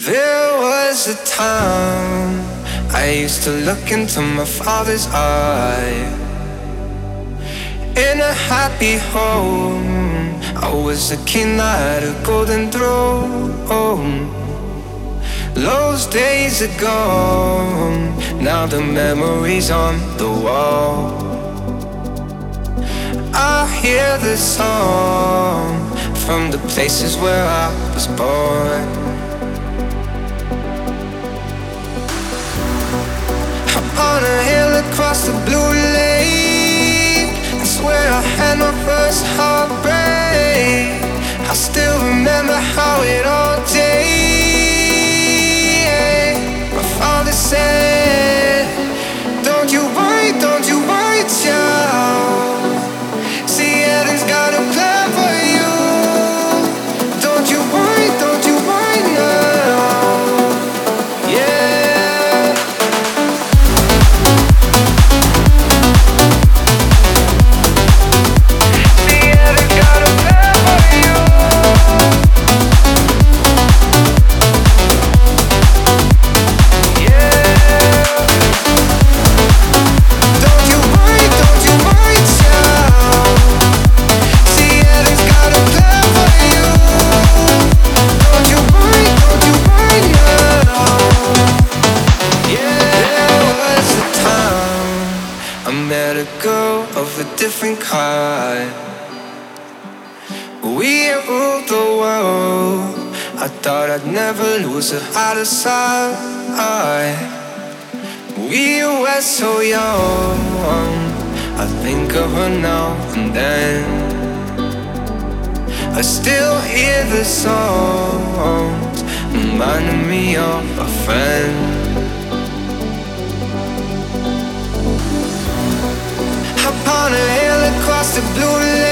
There was a time I used to look into my father's eye. In a happy home, I was a king that had a golden throne. Those days are gone, now the memories on the wall. I hear the song from the places where I was born. On a hill across the blue lake, that's where I had my first heartbreak. I still remember how it all day. My father said, don't you worry, child. See, heaven's got a plan for you. Don't you worry now. Yeah. Different kind. We ruled the world. I thought I'd never lose her out of sight. We were so young. I think of her now and then. I still hear the songs reminding me of a friend. On a hill across the blue